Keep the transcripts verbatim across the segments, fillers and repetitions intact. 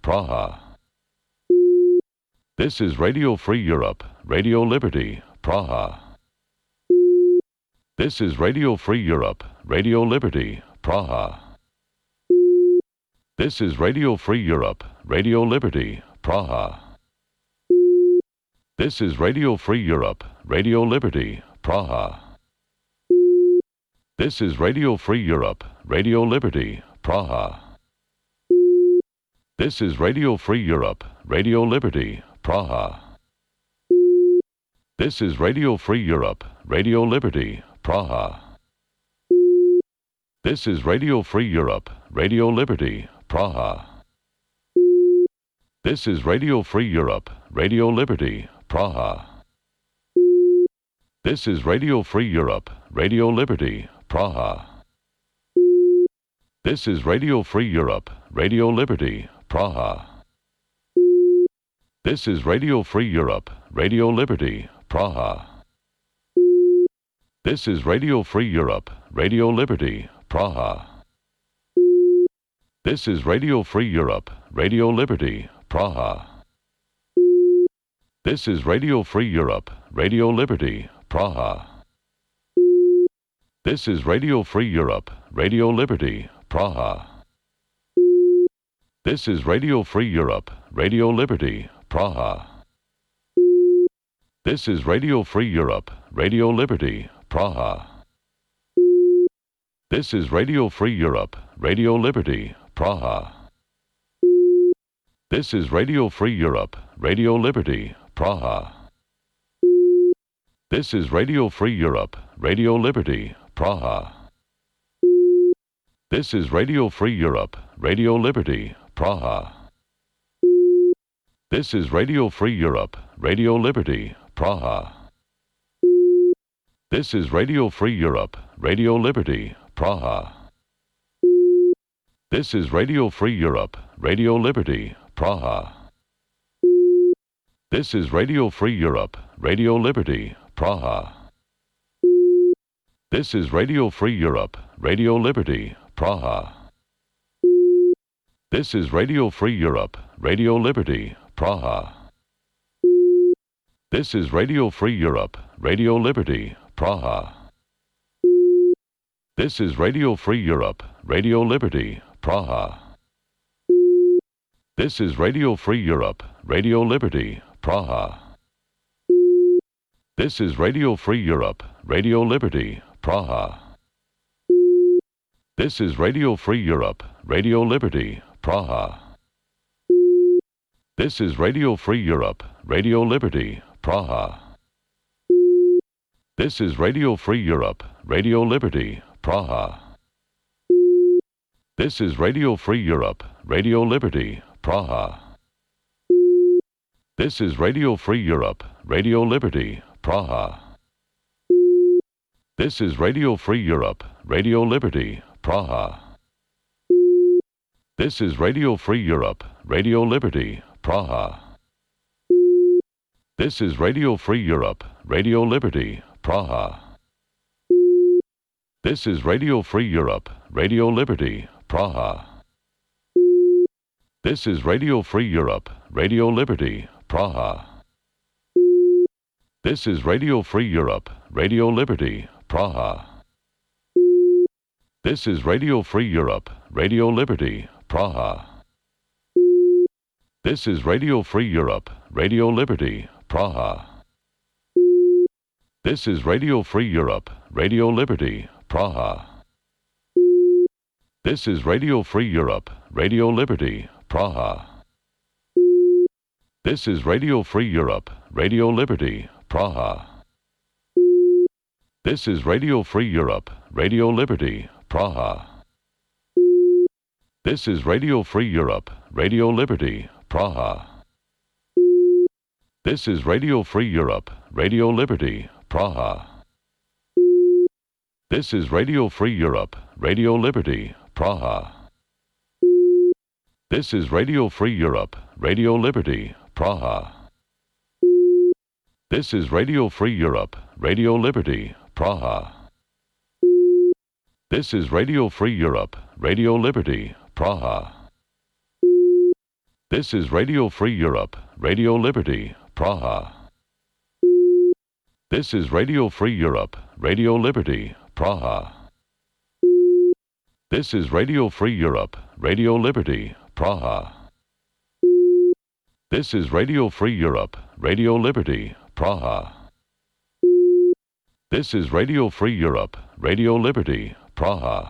Praha. This is Radio Free Europe, Radio Liberty, Praha. This is Radio Free Europe, Radio Liberty, Praha. This is Radio Free Europe, Radio Liberty, Praha. This is Radio Free Europe, Radio Liberty, Praha. This is Radio Free Europe, Radio Liberty, Praha. This is Radio Free Europe, Radio Liberty, Praha. This is Radio Free Europe, Radio Liberty, Praha. This is Radio Free Europe, Radio Liberty, Praha. This is Radio Free Europe, Radio Liberty, Praha. This is Radio Free Europe, Radio Liberty, Praha. This is Radio Free Europe, Radio Liberty, Praha. This is Radio Free Europe, Radio Liberty, Praha. This is Radio Free Europe, Radio Liberty, Praha. This is Radio Free Europe, Radio Liberty, Praha. This is Radio Free Europe, Radio Liberty, Praha. This is Radio Free Europe, Radio Liberty, Praha. This is Radio Free Europe, Radio Liberty, Praha. This is Radio Free Europe, Radio Liberty, Praha. This is Radio Free Europe, Radio Liberty, Praha. This is Radio Free Europe, Radio Liberty, Praha. This is Radio Free Europe, Radio Liberty, Praha. This is Radio Free Europe, Radio Liberty, Praha. This is Radio Free Europe, Radio Liberty, Praha. This is Radio Free Europe, Radio Liberty, Praha. This is Radio Free Europe, Radio Liberty, Praha. This is Radio Free Europe, Radio Liberty, Praha. This is Radio Free Europe, Radio Liberty, Praha. This is Radio Free Europe, Radio Liberty, Praha. This is Radio Free Europe, Radio Liberty, Praha. This is Radio Free Europe, Radio Liberty, Praha. This is Radio Free Europe, Radio Liberty, Praha. This is Radio Free Europe, Radio Liberty, Praha. This is Radio Free Europe, Radio Liberty, Praha. This is Radio Free Europe, Radio Liberty, Praha. This is Radio Free Europe, Radio Liberty, Praha. This is Radio Free Europe, Radio Liberty, Praha. This is Radio Free Europe, Radio Liberty, Praha. This is Radio Free Europe, Radio Liberty, Praha. This is Radio Free Europe, Radio Liberty, Praha. This is Radio Free Europe, Radio Liberty, Praha. This is Radio Free Europe, Radio Liberty, Praha. This is Radio Free Europe, Radio Liberty, Praha. This is Radio Free Europe, Radio Liberty, Praha. This is Radio Free Europe, Radio Liberty, Praha. This is Radio Free Europe, Radio Liberty, Praha. This is Radio Free Europe, Radio Liberty, Praha. This is Radio Free Europe, Radio Liberty, Praha. This is Radio Free Europe, Radio Liberty, Praha. This is Radio Free Europe, Radio Liberty, Praha. This is Radio Free Europe, Radio Liberty, Praha. This is Radio Free Europe, Radio Liberty, Praha. This is Radio Free Europe, Radio Liberty, Praha. This is Radio Free Europe, Radio Liberty, Praha. This is Radio Free Europe, Radio Liberty, Praha. This is Radio Free Europe, Radio Liberty, Praha. This is Radio Free Europe, Radio Liberty, Praha. This is Radio Free Europe, Radio Liberty, Praha. This is Radio Free Europe, Radio Liberty, Praha. This is Radio Free Europe, Radio Liberty, Praha. This is Radio Free Europe, Radio Liberty, Praha.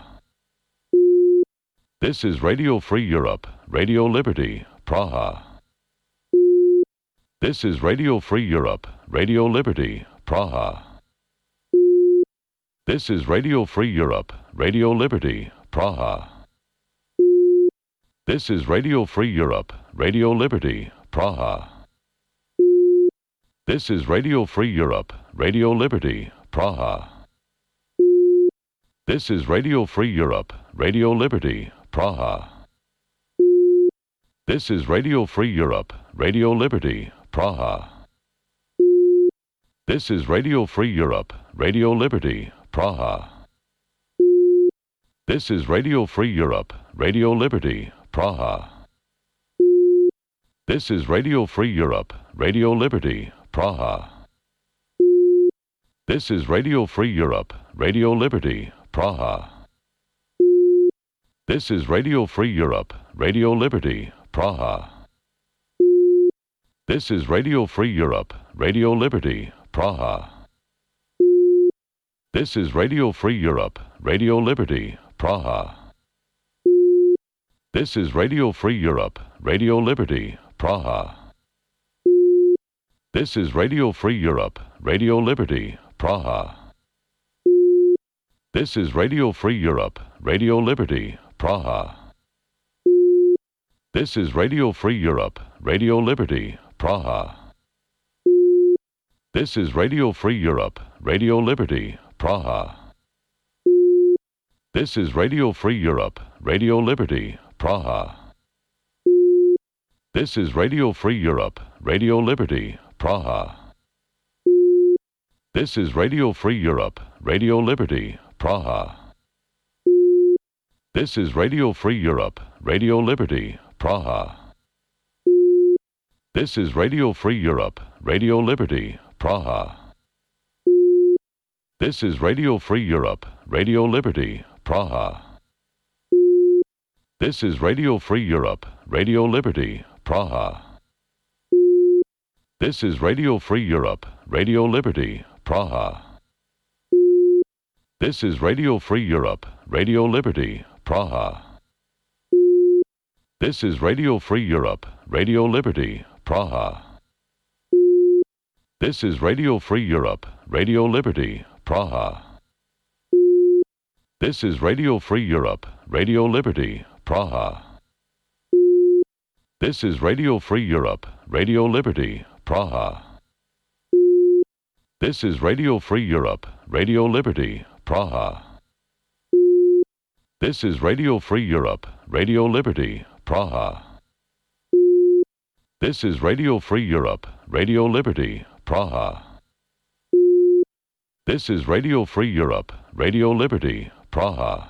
This is Radio Free Europe, Radio Liberty, Praha. This is Radio Free Europe, Radio Liberty, Praha. This is Radio Free Europe, Radio Liberty, Praha. This is Radio Free Europe, Radio Liberty, Praha. This is Radio Free Europe, Radio Liberty, Praha. This is Radio Free Europe, Radio Liberty, Praha. This is Radio Free Europe, Radio Liberty, Praha. This is Radio Free Europe, Radio Liberty, Praha. This is Radio Free Europe, Radio Liberty, Praha. This is Radio Free Europe, Radio Liberty, Praha. This is Radio Free Europe, Radio Liberty, Praha. This is Radio Free Europe, Radio Liberty, Praha. This is Radio Free Europe, Radio Liberty, Praha. This is Radio Free Europe, Radio Liberty, Praha. This is Radio Free Europe, Radio Liberty, Praha. This is Radio Free Europe, Radio Liberty, Praha. This is Radio Free Europe, Radio Liberty, Praha. This is Radio Free Europe, Radio Liberty, Praha. This is Radio Free Europe, Radio Liberty, Praha. This is Radio Free Europe, Radio Liberty, Praha. This is Radio Free Europe, Radio Liberty, Praha. This is Radio Free Europe, Radio Liberty, Praha. This is Radio Free Europe, Radio Liberty, Praha. This is Radio Free Europe, Radio Liberty, Praha. This is Radio Free Europe, Radio Liberty, Praha. This is Radio Free Europe, Radio Liberty, Praha. This is Radio Free Europe, Radio Liberty, Praha. This is Radio Free Europe, Radio Liberty, Praha. This is Radio Free Europe, Radio Liberty, Praha. This is Radio Free Europe, Radio Liberty, Praha. This is Radio Free Europe, Radio Liberty, Praha. This is Radio Free Europe, Radio Liberty, Praha. This is Radio Free Europe, Radio Liberty, Praha. This is Radio Free Europe, Radio Liberty, Praha. This is Radio Free Europe, Radio Liberty, Praha. This is Radio Free Europe, Radio Liberty, Praha.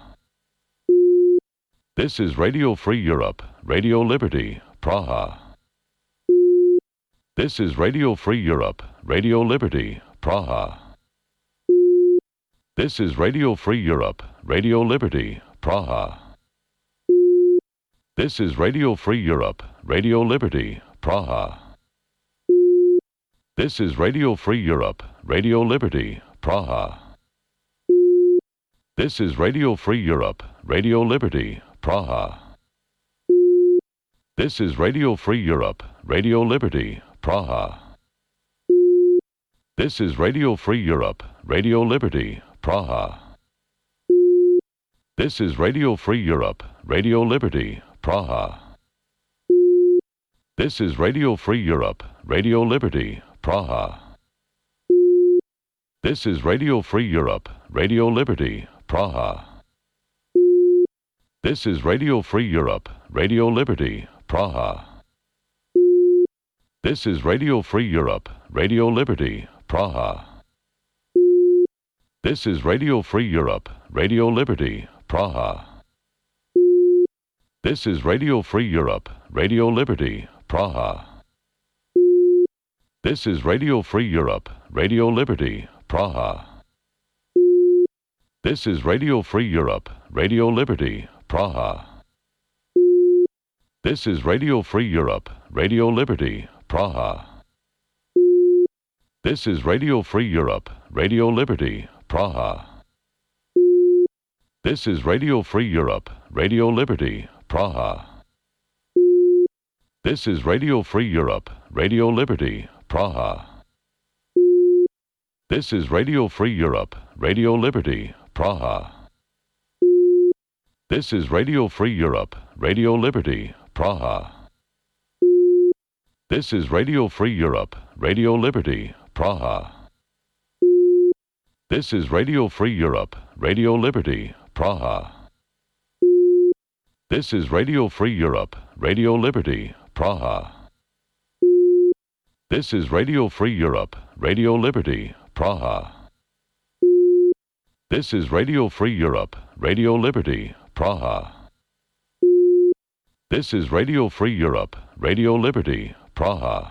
This is Radio Free Europe, Radio Liberty, Praha. This is Radio Free Europe, Radio Liberty, Praha. This is Radio Free Europe, Radio Liberty, Praha. This is Radio Free Europe, Radio Liberty, Praha. This is Radio Free Europe, Radio Liberty, Praha. This is Radio Free Europe, Radio Liberty, Praha. This is Radio Free Europe, Radio Liberty, Praha. This is Radio Free Europe, Radio Liberty, Praha. This is Radio Free Europe, Radio Liberty, Praha. This is Radio Free Europe, Radio Liberty, Praha. This is Radio Free Europe, Radio Liberty, Praha. This is Radio Free Europe, Radio Liberty, Praha. This is Radio Free Europe, Radio Liberty, Praha. This is Radio Free Europe, Radio Liberty, Praha. This is Radio Free Europe, Radio Liberty, Praha. This is Radio Free Europe, Radio Liberty, Praha. This is Radio Free Europe, Radio Liberty, Praha. This is Radio Free Europe, Radio Liberty, Praha. This is Radio Free Europe, Radio Liberty, Praha. This is Radio Free Europe, Radio Liberty, Praha. This is Radio Free Europe, Radio Liberty, Praha. This is Radio Free Europe, Radio Liberty, Praha. This is Radio Free Europe, Radio Liberty, Praha. This is Radio Free Europe, Radio Liberty, Praha. This is Radio Free Europe, Radio Liberty, Praha. This is Radio Free Europe, Radio Liberty, Praha. This is Radio Free Europe, Radio Liberty, Praha. This is Radio Free Europe, Radio Liberty, Praha. This is Radio Free Europe, Radio Liberty, Praha.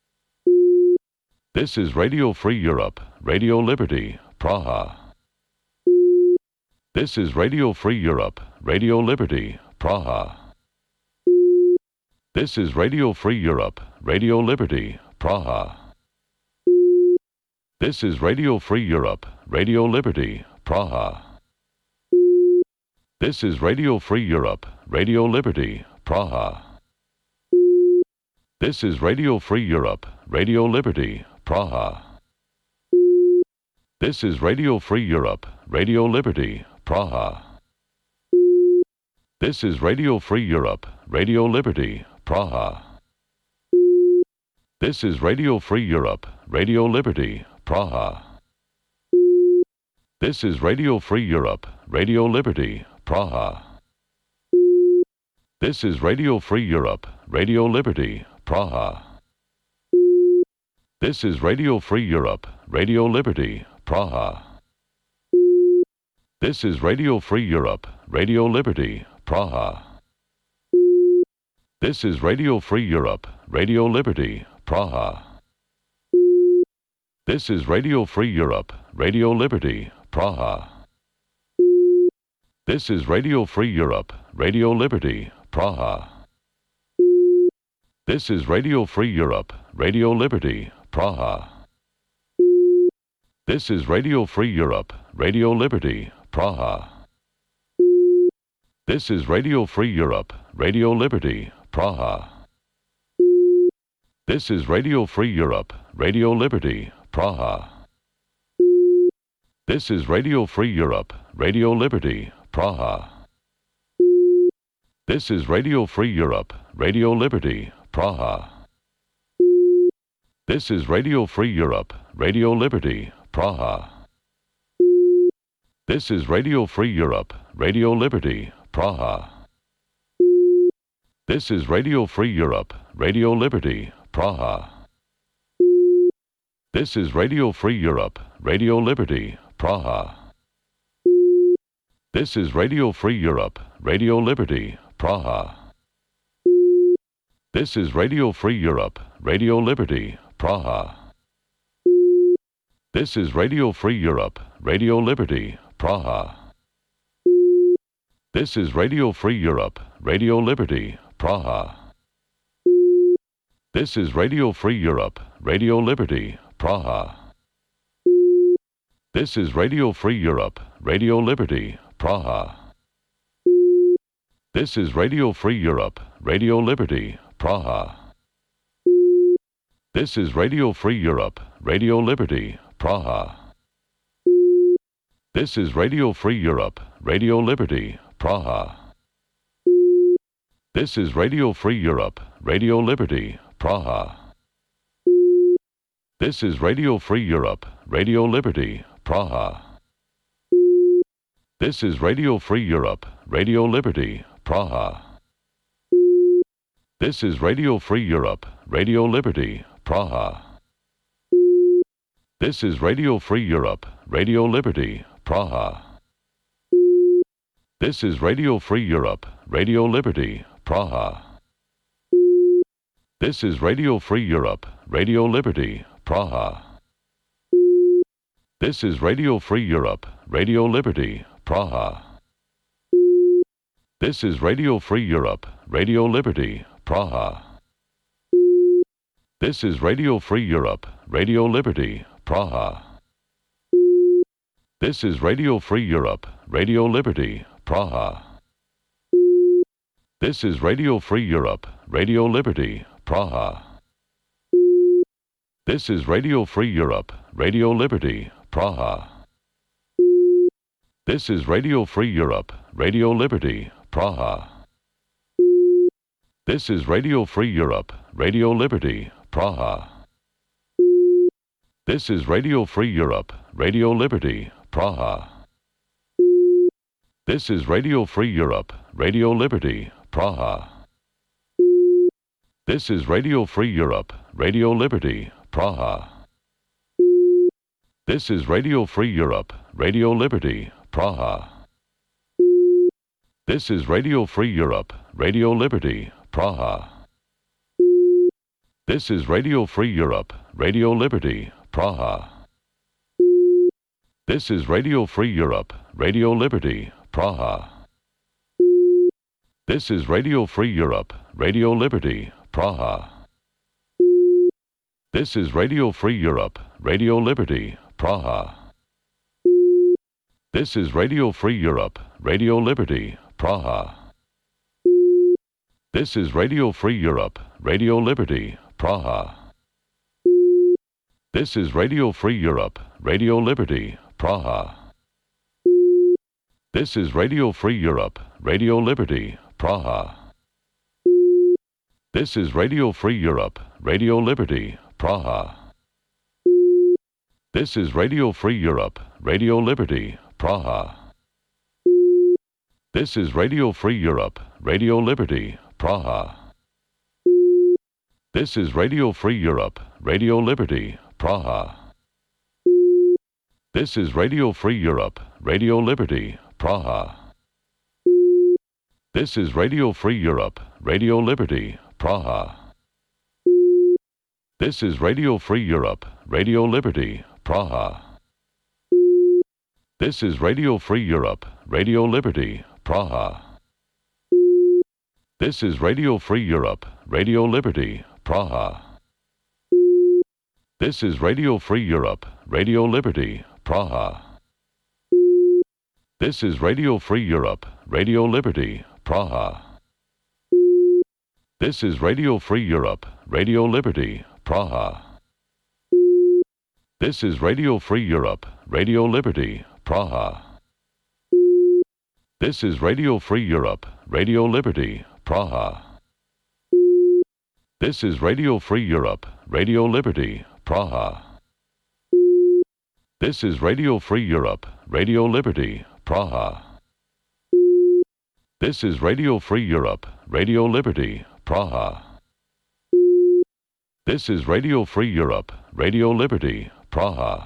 This is Radio Free Europe, Radio Liberty, Praha. This is Radio Free Europe, Radio Liberty, Praha. This is Radio Free Europe, Radio Liberty, Praha. This is Radio Free Europe, Radio Liberty, Praha. This is Radio Free Europe, Radio Liberty, Praha. This is Radio Free Europe, Radio Liberty, Praha. This is Radio Free Europe, Radio Liberty, Praha. This is Radio Free Europe, Radio Liberty, Praha. This is Radio Free Europe, Radio Liberty, Praha. This is Radio Free Europe, Radio Liberty, Praha. This is Radio Free Europe, Radio Liberty, Praha. This is Radio Free Europe, Radio Liberty, Praha. This is Radio Free Europe, Radio Liberty, Praha. This is Radio Free Europe, Radio Liberty, Praha. This is Radio Free Europe, Radio Liberty, Praha. This is Radio Free Europe, Radio Liberty, Praha. This is Radio Free Europe, Radio Liberty, Praha. This is Radio Free Europe, Radio Liberty, Praha. This is Radio Free Europe, Radio Liberty, Praha. This is Radio Free Europe, Radio Liberty, Praha. This is Radio Free Europe, Radio Liberty, Praha. This is Radio Free Europe, Radio Liberty, Praha. This is Radio Free Europe, Radio Liberty, Praha. This is Radio Free Europe, Radio Liberty, Praha. This is Radio Free Europe, Radio Liberty, Praha. This is Radio Free Europe, Radio Liberty, Praha. This is Radio Free Europe, Radio Liberty, Praha. This is Radio Free Europe, Radio Liberty, Praha. This is Radio Free Europe, Radio Liberty, Praha. This is Radio Free Europe, Radio Liberty, Praha. This is Radio Free Europe, Radio Liberty, Praha. This is Radio Free Europe, Radio Liberty, Praha. This is Radio Free Europe, Radio Liberty, Praha. This is Radio Free Europe, Radio Liberty, Praha. This is Radio Free Europe, Radio Liberty, Praha. This is Radio Free Europe, Radio Liberty, Praha. This is Radio Free Europe, Radio Liberty, Praha. This is Radio Free Europe, Radio Liberty, Praha. This is Radio Free Europe, Radio Liberty, Praha. This is Radio Free Europe, Radio Liberty, Praha. This is Radio Free Europe, Radio Liberty, Praha. This is Radio Free Europe, Radio Liberty, Praha. This is Radio Free Europe, Radio Liberty, Praha. This is Radio Free Europe, Radio Liberty, Praha. This is Radio Free Europe, Radio Liberty, Praha. This is Radio Free Europe, Radio Liberty, Praha. This is Radio Free Europe, Radio Liberty, Praha. This is Radio Free Europe, Radio Liberty, Praha. This is Radio Free Europe, Radio Liberty, Praha. This is Radio Free Europe, Radio Liberty, Praha. This is Radio Free Europe, Radio Liberty, Praha. This is Radio Free Europe, Radio Liberty, Praha. This is Radio Free Europe, Radio Liberty, Praha. This is Radio Free Europe, Radio Liberty, Praha. This is Radio Free Europe, Radio Liberty, Praha. This is Radio Free Europe, Radio Liberty, Praha. This is Radio Free Europe, Radio Liberty, Praha. This is Radio Free Europe, Radio Liberty, Praha. This is Radio Free Europe, Radio Liberty, Praha. This is Radio Free Europe, Radio Liberty, Praha. This is Radio Free Europe, Radio Liberty, Praha. This is Radio Free Europe, Radio Liberty, Praha. This is Radio Free Europe, Radio Liberty, Praha. This is Radio Free Europe, Radio Liberty, Praha. This is Radio Free Europe, Radio Liberty, Praha. This is Radio Free Europe, Radio Liberty, Praha. This is Radio Free Europe, Radio Liberty, Praha. This is Radio Free Europe, Radio Liberty, Praha. This is Radio Free Europe, Radio Liberty, Praha. This is Radio Free Europe, Radio Liberty, Praha. This is Radio Free Europe, Radio Liberty, Praha. This is Radio Free Europe, Radio Liberty, Praha. This is Radio Free Europe, Radio Liberty, Praha. This is Radio Free Europe, Radio Liberty, Praha. This is Radio Free Europe, Radio Liberty, Praha. This is Radio Free Europe, Radio Liberty, Praha. This is Radio Free Europe, Radio Liberty, Praha. This is Radio Free Europe, Radio Liberty, Praha. This is Radio Free Europe, Radio Liberty, Praha. This is Radio Free Europe, Radio Liberty, Praha. This is Radio Free Europe, Radio Liberty, Praha.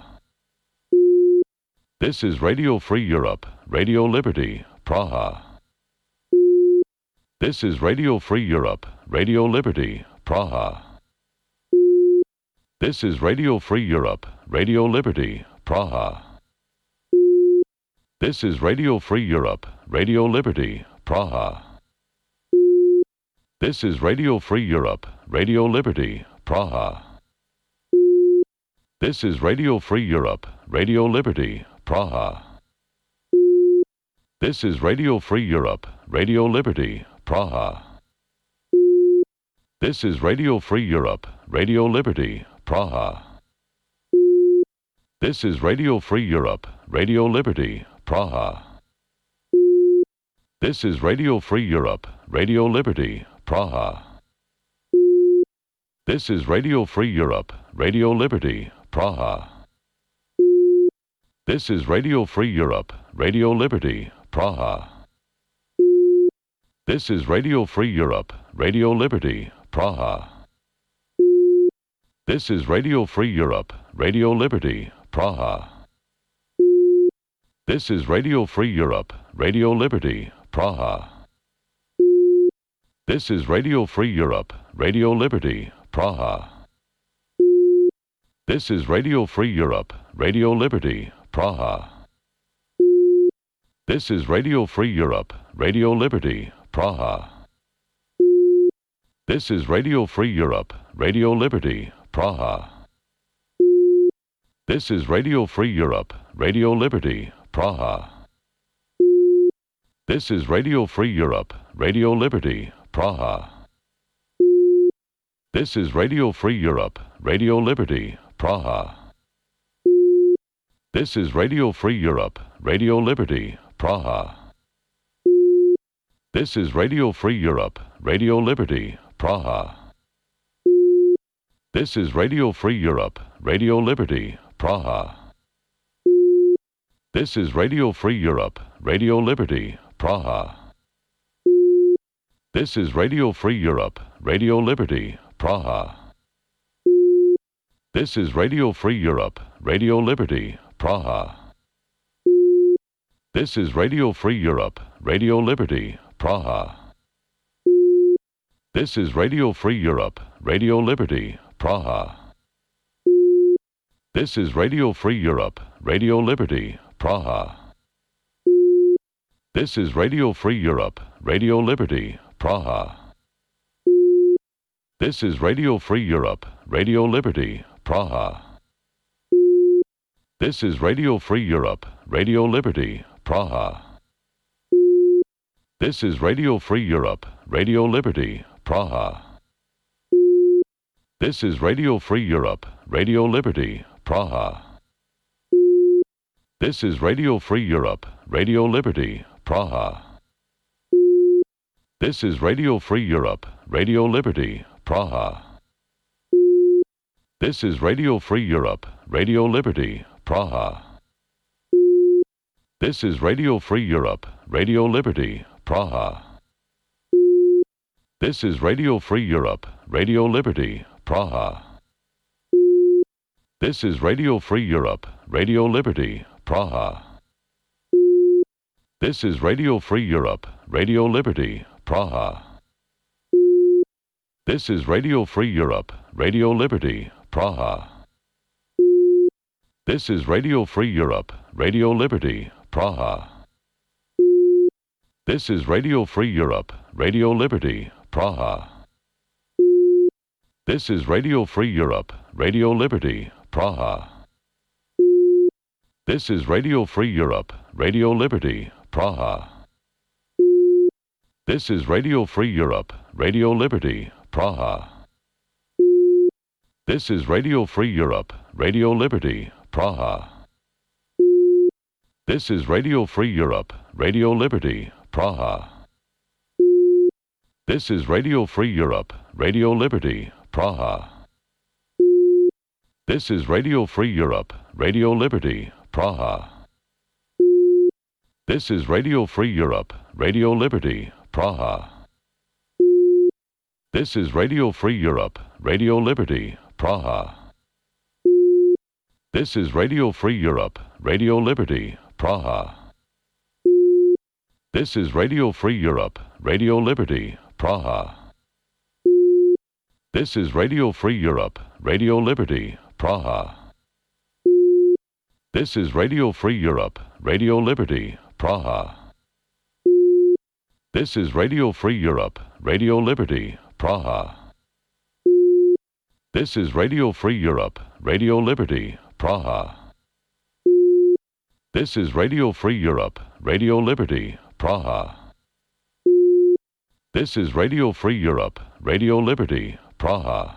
This is Radio Free Europe, Radio Liberty, Praha. This is Radio Free Europe, Radio Liberty, Praha. This is Radio Free Europe, Radio Liberty, Praha. This is Radio Free Europe, Radio Liberty, Praha. This is Radio Free Europe, Radio Liberty, Praha. This is Radio Free Europe, Radio Liberty, Praha. This is Radio Free Europe, Radio Liberty, Praha. This is Radio Free Europe, Radio Liberty, Praha. This is Radio Free Europe, Radio Liberty, Praha. This is Radio Free Europe, Radio Liberty, Praha. This is Radio Free Europe, Radio Liberty, Praha. This is Radio Free Europe, Radio Liberty, Praha. This is Radio Free Europe, Radio Liberty, Praha. This is Radio Free Europe, Radio Liberty, Praha. This is Radio Free Europe, Radio Liberty, Praha. This is Radio Free Europe, Radio Liberty, Praha. This is Radio Free Europe, Radio Liberty, Praha. This is Radio Free Europe, Radio Liberty, Praha. This is Radio Free Europe, Radio Liberty, Praha. This is Radio Free Europe, Radio Liberty, Praha. This is Radio Free Europe, Radio Liberty, Praha. This is Radio Free Europe, Radio Liberty, Praha. This is Radio Free Europe, Radio Liberty, Praha. This is Radio Free Europe, Radio Liberty, Praha. This is Radio Free Europe, Radio Liberty, Praha. This is Radio Free Europe, Radio Liberty, Praha. This is Radio Free Europe, Radio Liberty, Praha. This is Radio Free Europe, Radio Liberty, Praha. This is Radio Free Europe, Radio Liberty, Praha. This is Radio Free Europe, Radio Liberty, Praha. This is Radio Free Europe, Radio Liberty, Praha. This is Radio Free Europe, Radio Liberty, Praha. This is Radio Free Europe, Radio Liberty, Praha. This is Radio Free Europe, Radio Liberty, Praha. This is Radio Free Europe, Radio Liberty, Praha. This is Radio Free Europe, Radio Liberty, Praha. This is Radio Free Europe, Radio Liberty, Praha. This is Radio Free Europe, Radio Liberty, Praha. This is Radio Free Europe, Radio Liberty, Praha. This is Radio Free Europe, Radio Liberty, Praha. This is Radio Free Europe, Radio Liberty, Praha. This is Radio Free Europe, Radio Liberty, Praha. This is Radio Free Europe, Radio Liberty, Praha. This is Radio Free Europe, Radio Liberty, Praha. This is Radio Free Europe, Radio Liberty, Praha. This is Radio Free Europe, Radio Liberty, Praha. This is Radio Free Europe, Radio Liberty, Praha. This is Radio Free Europe, Radio Liberty, Praha. This is Radio Free Europe, Radio Liberty, Praha. This is Radio Free Europe, Radio Liberty, Praha. This is Radio Free Europe, Radio Liberty, Praha. This is Radio Free Europe, Radio Liberty, Praha. This is Radio Free Europe, Radio Liberty, Praha. This is Radio Free Europe, Radio Liberty, Praha. This is Radio Free Europe, Radio Liberty, Praha. This is Radio Free Europe, Radio Liberty, Praha. This is Radio Free Europe, Radio Liberty, Praha. This is Radio Free Europe, Radio Liberty, Praha. This is Radio Free Europe, Radio Liberty, Praha. This is Radio Free Europe, Radio Liberty, Praha. This is Radio Free Europe, Radio Liberty, Praha. This is Radio Free Europe, Radio Liberty, Praha. This is Radio Free Europe, Radio Liberty, Praha.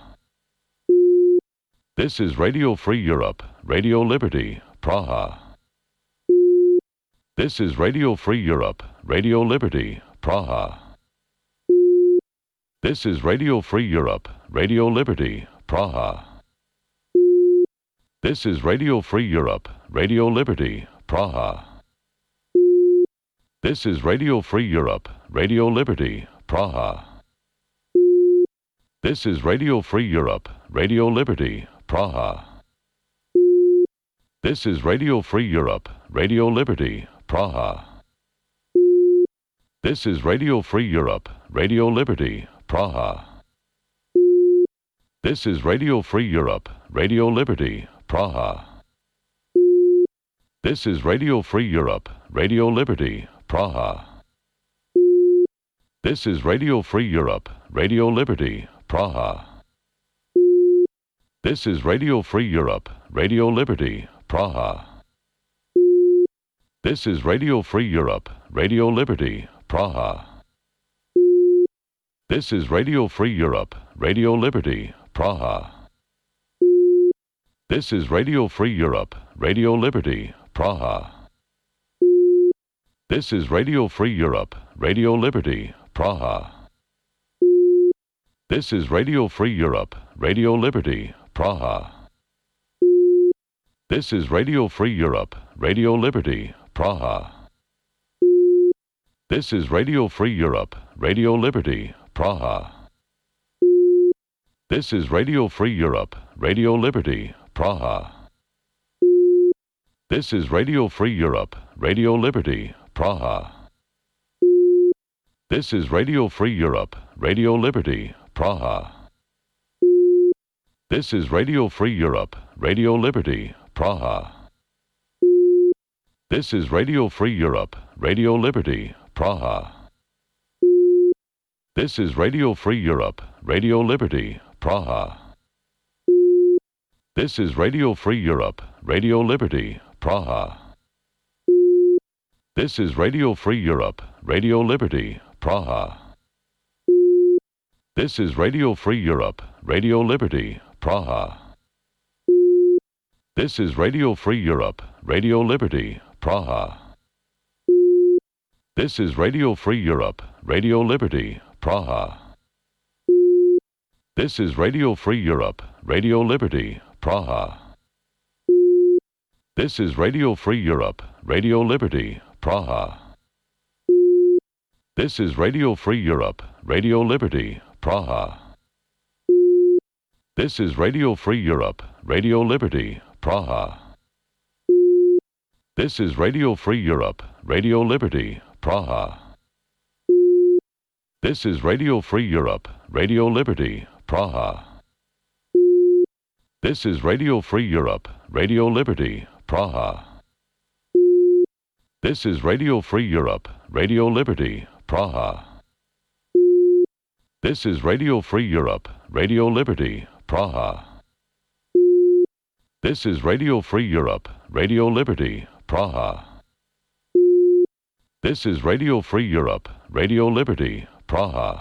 This is Radio Free Europe, Radio Liberty, Praha. This is Radio Free Europe, Radio Liberty, Praha. This is Radio Free Europe, Radio Liberty, Praha. This is Radio Free Europe, Radio Liberty, Praha. This is Radio Free Europe, Radio Liberty, Praha. This is Radio Free Europe, Radio Liberty, Praha. This is Radio Free Europe, Radio Liberty, Praha. This is Radio Free Europe, Radio Liberty, Praha. This is Radio Free Europe, Radio Liberty, Praha. This is Radio Free Europe, Radio Liberty, Praha. This is Radio Free Europe, Radio Liberty, Praha. This is Radio Free Europe, Radio Liberty, Praha. This is Radio Free Europe, Radio Liberty, Praha. This is Radio Free Europe, Radio Liberty, Praha. This is Radio Free Europe, Radio Liberty, Praha. This is Radio Free Europe, Radio Liberty, Praha. This is Radio Free Europe, Radio Liberty, Praha. This is Radio Free Europe, Radio Liberty, Praha. This is Radio Free Europe, Radio Liberty, Praha. This is Radio Free Europe, Radio Liberty, Praha. This is Radio Free Europe, Radio Liberty, Praha. This is Radio Free Europe, Radio Liberty, Praha. This is Radio Free Europe, Radio Liberty, Praha. This is Radio Free Europe, Radio Liberty, Praha. This is Radio Free Europe, Radio Liberty, Praha. This is Radio Free Europe, Radio Liberty, Praha. This is Radio Free Europe, Radio Liberty, Praha. This is Radio Free Europe, Radio Liberty, Praha. This is Radio Free Europe, Radio Liberty, Praha. This is Radio Free Europe, Radio Liberty, Praha. This is Radio Free Europe, Radio Liberty, Praha. This is Radio Free Europe, Radio Liberty, Praha. This is Radio Free Europe, Radio Liberty, Praha. This is Radio Free Europe, Radio Liberty, Praha. This is Radio Free Europe, Radio Liberty, Praha. This is Radio Free Europe, Radio Liberty, Praha. This is Radio Free Europe, Radio Liberty, Praha. This is Radio Free Europe, Radio Liberty, Praha. This is Radio Free Europe, Radio Liberty, Praha. This is Radio Free Europe, Radio Liberty, Praha. This is Radio Free Europe, Radio Liberty, Praha.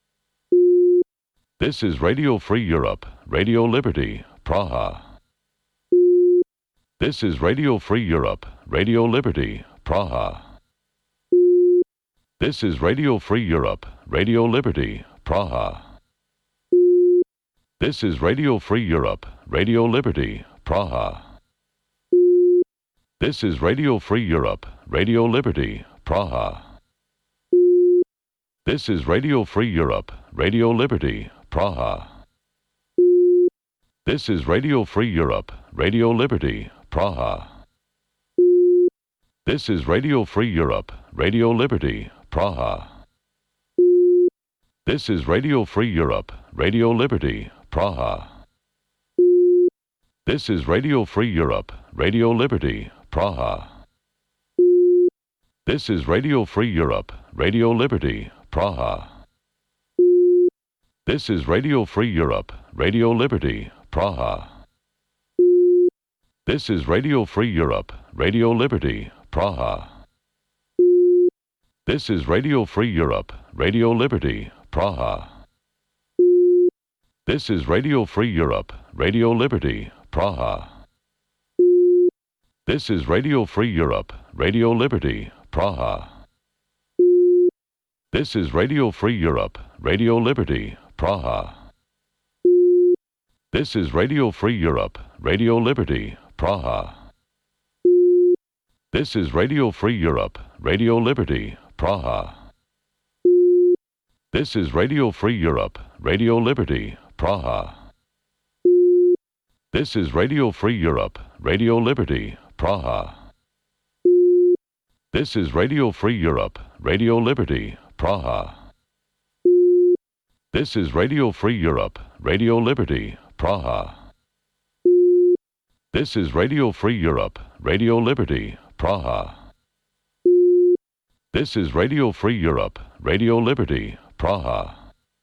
This is Radio Free Europe, Radio Liberty, Praha. This is Radio Free Europe, Radio Liberty, Praha. This is Radio Free Europe, Radio Liberty, Praha. This is Radio Free Europe, Radio Liberty, Praha. This is Radio Free Europe, Radio Liberty, Praha. This is Radio Free Europe, Radio Liberty, Praha. This is Radio Free Europe, Radio Liberty, Praha. This is Radio Free Europe, Radio Liberty, Praha. This is Radio Free Europe, Radio Liberty, Praha. This is Radio Free Europe, Radio Liberty, Praha. This is Radio Free Europe, Radio Liberty, Praha. This is Radio Free Europe, Radio Liberty, Praha. This is Radio Free Europe, Radio Liberty, Praha. This is Radio Free Europe, Radio Liberty, Praha. This is Radio Free Europe, Radio Liberty, Praha. This is Radio Free Europe, Radio Liberty, Praha. This is Radio Free Europe, Radio Liberty, Praha. This is Radio Free Europe, Radio Liberty, Praha. This is Radio Free Europe, Radio Liberty, Praha. This is Radio Free Europe, Radio Liberty, Praha. This is Radio Free Europe, Radio Liberty, Praha. This is Radio Free Europe, Radio Liberty, Praha. This is Radio Free Europe, Radio Liberty, Praha. This is Radio Free Europe, Radio Liberty, Praha. This is Radio Free Europe, Radio Liberty, Praha.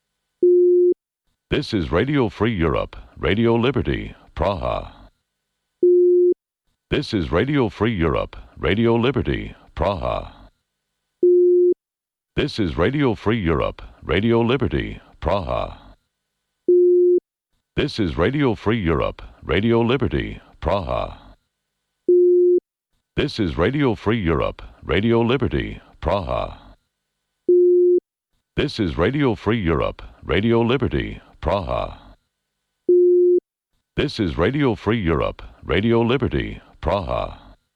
This is Radio Free Europe, Radio Liberty, Praha. This is Radio Free Europe, Radio Liberty, Praha. This is Radio Free Europe, Radio Liberty, Praha. This is Radio Free Europe, Radio Liberty, Praha. This is Radio Free Europe, Radio Liberty, Praha. This is Radio Free Europe, Radio Liberty, Praha. This is Radio Free Europe, Radio Liberty, Praha.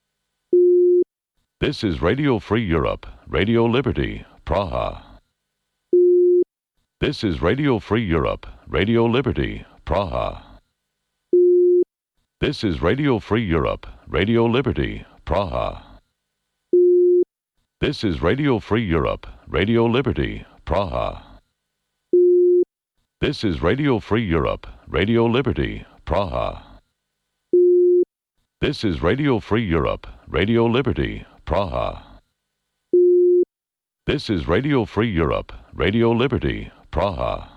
This is Radio Free Europe, Radio Liberty, Praha. This is Radio Free Europe, Radio Liberty, Praha. This is Radio Free Europe, Radio Liberty, Praha. This is Radio Free Europe, Radio Liberty, Praha. This is Radio Free Europe, Radio Liberty, Praha. This is Radio Free Europe, Radio Liberty, Praha. This is Radio Free Europe, Radio Liberty, Praha.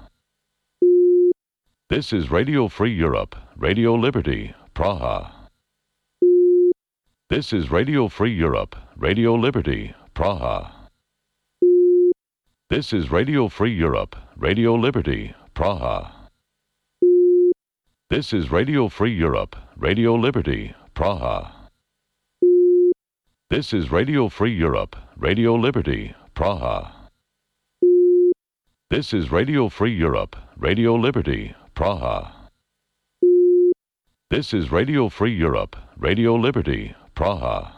This is Radio Free Europe, Radio Liberty, Praha. This is Radio Free Europe, Radio Liberty, Praha. This is Radio Free Europe, Radio Liberty, Praha. This is Radio Free Europe, Radio Liberty, Praha. This is Radio Free Europe, Radio Liberty, Praha. This is Radio Free Europe, Radio Liberty, Praha. This is Radio Free Europe, Radio Liberty, Praha.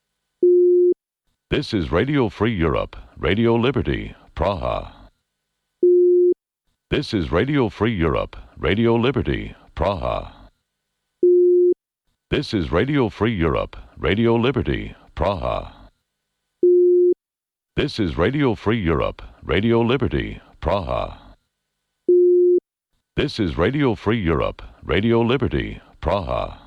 This is Radio Free Europe, Radio Liberty, Praha. This is Radio Free Europe, Radio Liberty, Praha. This is Radio Free Europe, Radio Liberty, Praha. This is Radio Free Europe, Radio Liberty, Praha. This is Radio Free Europe, Radio Liberty, Praha.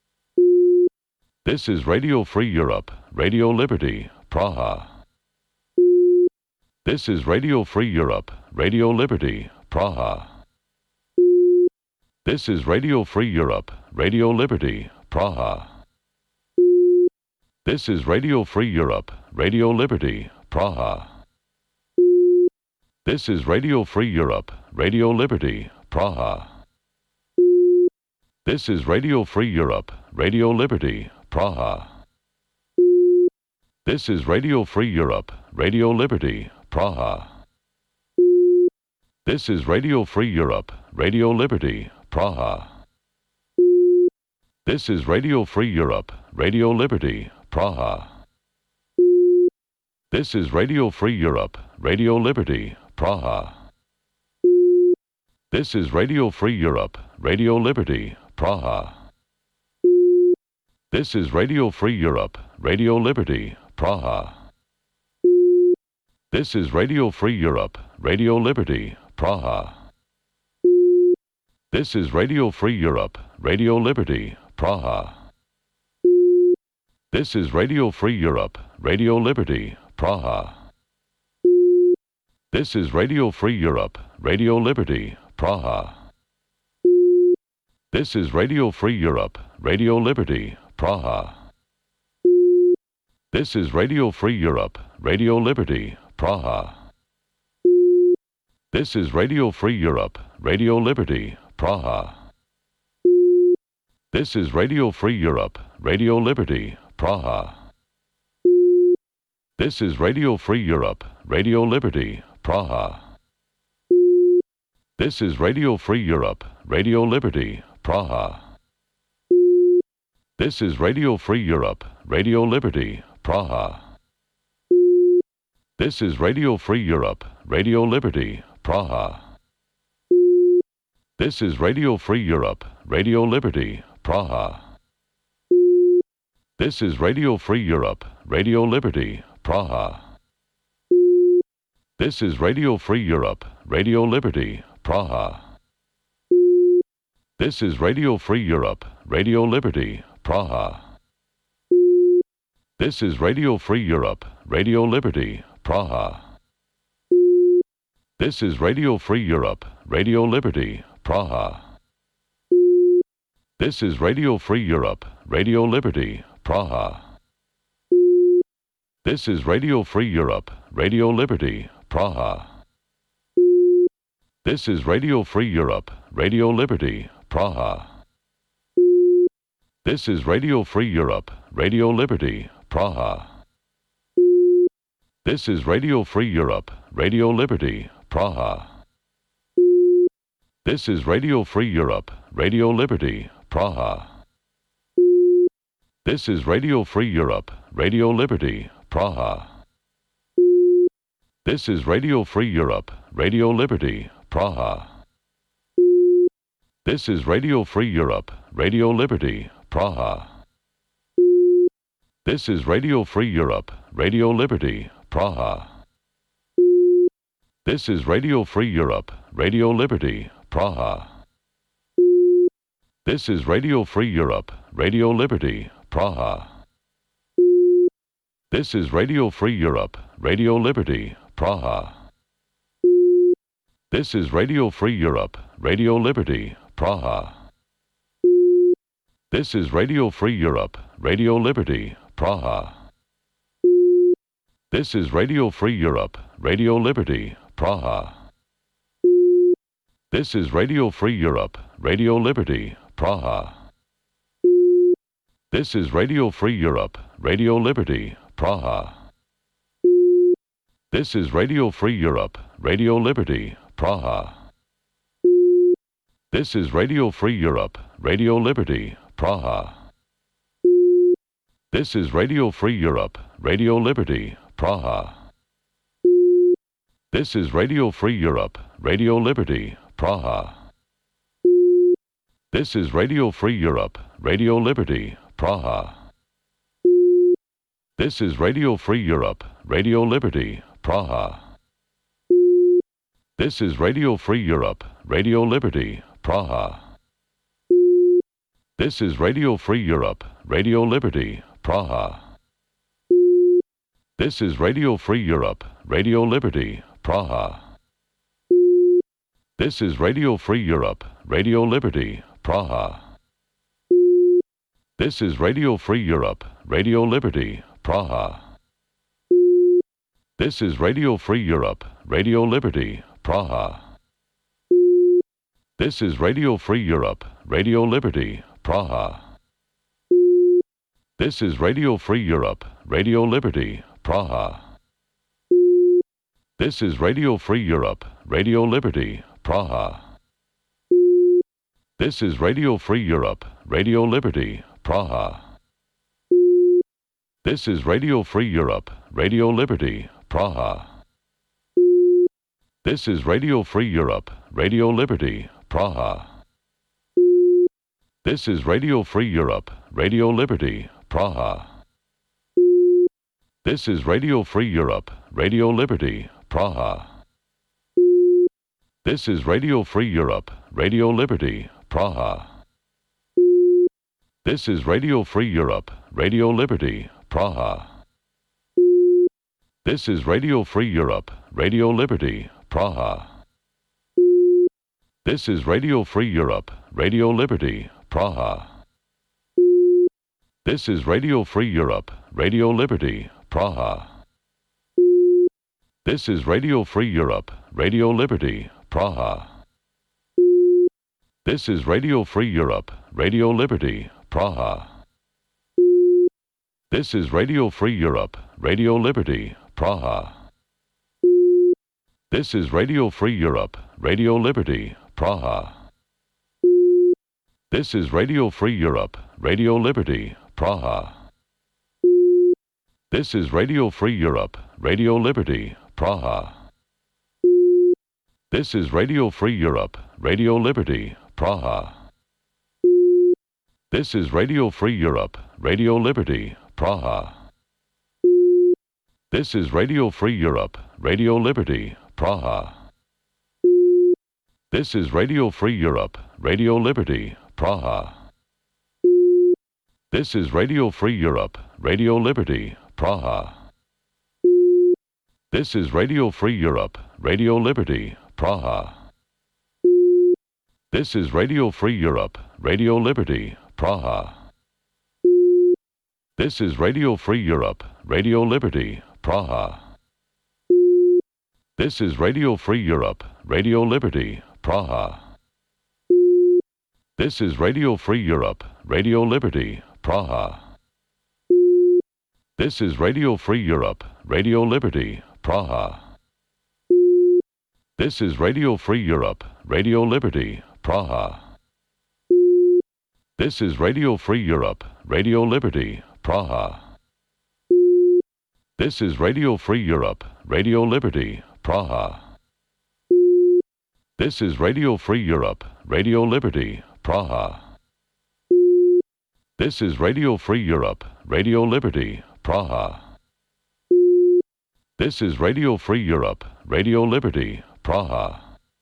This is Radio Free Europe, Radio Liberty, Praha. This is Radio Free Europe, Radio Liberty, Praha. This is Radio Free Europe, Radio Liberty, Praha. This is Radio Free Europe, Radio Liberty, Praha. This is Radio Free Europe, Radio Liberty, Praha. This is Radio Free Europe, Radio Liberty, Praha. This is Radio Free Europe, Radio Liberty, Praha. This is Radio Free Europe, Radio Liberty, Praha. This is Radio Free Europe, Radio Liberty, Praha. This is Radio Free Europe, Radio Liberty, Praha. This is Radio Free Europe, Radio Liberty, Praha. This is Radio Free Europe, Radio Liberty, Praha. This is Radio Free Europe, Radio Liberty, Praha. This is Radio Free Europe, Radio Liberty, Praha. This is Radio Free Europe, Radio Liberty, Praha. This is Radio Free Europe, Radio Liberty, Praha. This is Radio Free Europe, Radio Liberty, Praha. This is Radio Free Europe, Radio Liberty, Praha. This is Radio Free Europe, Radio Liberty, Praha. This is Radio Free Europe, Radio Liberty, Praha. This is Radio Free Europe, Radio Liberty, Praha. This is Radio Free Europe, Radio Liberty, Praha. This is Radio Free Europe, Radio Liberty, Praha. This is Radio Free Europe, Radio Liberty, Praha. This is Radio Free Europe, Radio Liberty, Praha. This is Radio Free Europe, Radio Liberty, Praha. This is Radio Free Europe, Radio Liberty, Praha. This is Radio Free Europe, Radio Liberty, Praha. This is Radio Free Europe, Radio Liberty, Praha. This is Radio Free Europe, Radio Liberty, Praha. This is Radio Free Europe, Radio Liberty, Praha. This is Radio Free Europe, Radio Liberty, Praha. This is Radio Free Europe, Radio Liberty, Praha. This is Radio Free Europe, Radio Liberty, Praha. This is Radio Free Europe, Radio Liberty, Praha. This is Radio Free Europe, Radio Liberty, Praha. This is Radio Free Europe, Radio Liberty, Praha. This is Radio Free Europe, Radio Liberty, Praha. This is Radio Free Europe, Radio Liberty, Praha. This is Radio Free Europe, Radio Liberty, Praha. This is Radio Free Europe, Radio Liberty, Praha. This is Radio Free Europe, Radio Liberty, Praha. This is Radio Free Europe, Radio Liberty, Praha. This is Radio Free Europe, Radio Liberty, Praha. This is Radio Free Europe, Radio Liberty, Praha. This is Radio Free Europe, Radio Liberty, Praha. This is Radio Free Europe, Radio Liberty, Praha. This is Radio Free Europe, Radio Liberty, Praha. This is Radio Free Europe, Radio Liberty, Praha. This is Radio Free Europe, Radio Liberty, Praha. This is Radio Free Europe, Radio Liberty, Praha. This is Radio Free Europe, Radio Liberty, Praha. This is Radio Free Europe, Radio Liberty, Praha. This is Radio Free Europe, Radio Liberty, Praha. This is Radio Free Europe, Radio Liberty, Praha. This is Radio Free Europe, Radio Liberty, Praha. This is Radio Free Europe, Radio Liberty, Praha. This is Radio Free Europe, Radio Liberty, Praha. This is Radio Free Europe, Radio Liberty, Praha. This is Radio Free Europe, Radio Liberty, Praha. This is Radio Free Europe, Radio Liberty, Praha. This is Radio Free Europe, Radio Liberty, Praha. This is Radio Free Europe, Radio Liberty, Praha. This is Radio Free Europe, Radio Liberty, Praha. This is Radio Free Europe, Radio Liberty, Praha. This is Radio Free Europe, Radio Liberty, Praha. This is Radio Free Europe, Radio Liberty, Praha. This is Radio Free Europe, Radio Liberty, Praha. This is Radio Free Europe, Radio Liberty, Praha. This is Radio Free Europe, Radio Liberty, Praha. This is Radio Free Europe, Radio Liberty, Praha. This is Radio Free Europe, Radio Liberty, Praha. This is Radio Free Europe, Radio Liberty, Praha. This is Radio Free Europe, Radio Liberty, Praha. This is Radio Free Europe, Radio Liberty, Praha. This is Radio Free Europe, Radio Liberty, Praha. This is Radio Free Europe, Radio Liberty, Praha. This is Radio Free Europe, Radio Liberty, Praha. This is Radio Free Europe, Radio Liberty, Praha. This is Radio Free Europe, Radio Liberty, Praha. This is Radio Free Europe, Radio Liberty, Praha. This is Radio Free Europe, Radio Liberty, Praha. This is Radio Free Europe, Radio Liberty, Praha. This is Radio Free Europe, Radio Liberty, Praha. This is Radio Free Europe, Radio Liberty, Praha. This is Radio Free Europe, Radio Liberty, Praha. This is Radio Free Europe, Radio Liberty, Praha. This is Radio Free Europe, Radio Liberty, Praha. This is Radio Free Europe, Radio Liberty, Praha. This is Radio Free Europe, Radio Liberty, Praha. This is Radio Free Europe, Radio Liberty, Praha. This is Radio Free Europe, Radio Liberty, Praha. This is Radio Free Europe, Radio Liberty, Praha. This is Radio Free Europe, Radio Liberty, Praha. This is Radio Free Europe, Radio Liberty, Praha. This is Radio Free Europe, Radio Liberty, Praha.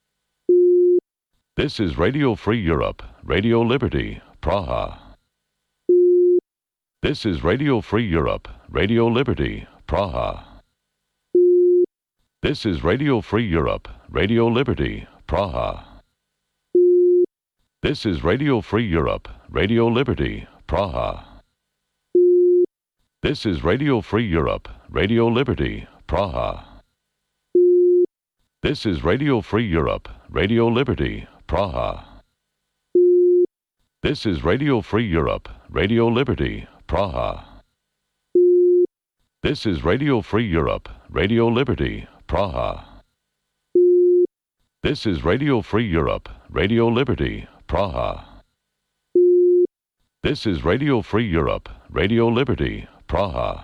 This is Radio Free Europe, Radio Liberty, Praha. This is Radio Free Europe, Radio Liberty, Praha. This is Radio Free Europe, Radio Liberty, Praha. This is Radio Free Europe, Radio Liberty, Praha. This is Radio Free Europe, Radio Liberty, Praha. This is Radio Free Europe, Radio Liberty, Praha. This is Radio Free Europe, Radio Liberty, Praha. This is Radio Free Europe, Radio Liberty, Praha. This is Radio Free Europe, Radio Liberty, Praha. This is Radio Free Europe, Radio Liberty, Praha.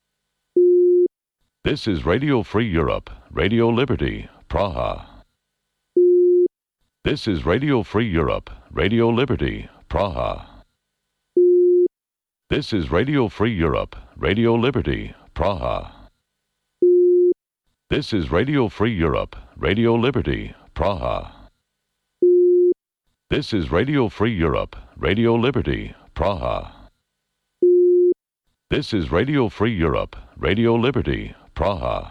This is Radio Free Europe, Radio Liberty, Praha. This is Radio Free Europe, Radio Liberty, Praha. This is Radio Free Europe, Radio Liberty, Praha. This is Radio Free Europe, Radio Liberty, Praha. This is Radio Free Europe, Radio Liberty, Praha. This is Radio Free Europe, Radio Liberty, Praha.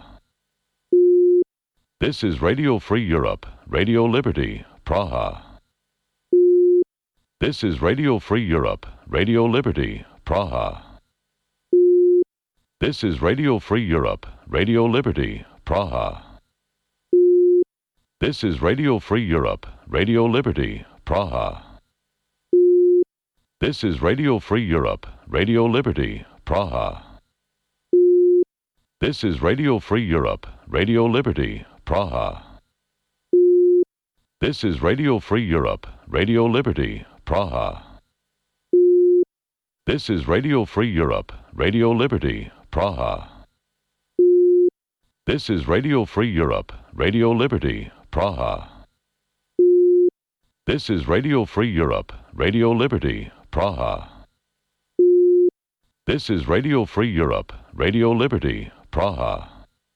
This is Radio Free Europe, Radio Liberty, Praha. This is Radio Free Europe, Radio Liberty, Praha. This is Radio Free Europe, Radio Liberty, Praha. This is Radio Free Europe, Radio Liberty, Praha. This is Radio Free Europe, Radio Liberty, Praha. This is Radio Free Europe, Radio Liberty, Praha. This is Radio Free Europe, Radio Liberty, Praha. This is Radio Free Europe, Radio Liberty, Praha. This is Radio Free Europe, Radio Liberty, Praha. This is Radio Free Europe, Radio Liberty, Praha. This is Radio Free Europe, Radio Liberty, Praha.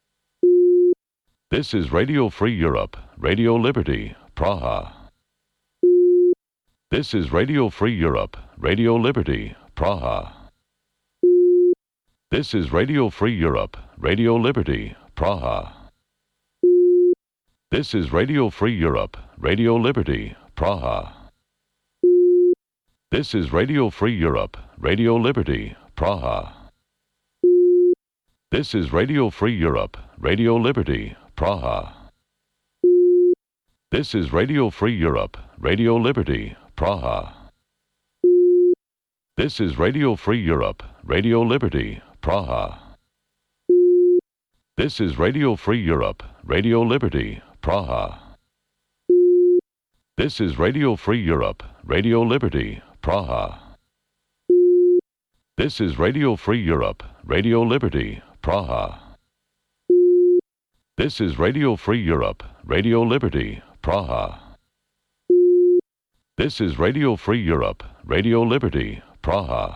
This is Radio Free Europe, Radio Liberty, Praha. This is Radio Free Europe, Radio Liberty, Praha. This is Radio Free Europe, Radio Liberty, Praha. This is Radio Free Europe, Radio Liberty, Praha. This is Radio Free Europe, Radio Liberty, Praha. This is Radio Free Europe, Radio Liberty, Praha. This is Radio Free Europe, Radio Liberty, Praha. This is Radio Free Europe, Radio Liberty, Praha. This is Radio Free Europe, Radio Liberty, Praha. This is Radio Free Europe, Radio Liberty, Praha. This is Radio Free Europe, Radio Liberty, Praha. This is Radio Free Europe, Radio Liberty, Praha. This is Radio Free Europe, Radio Liberty, Praha.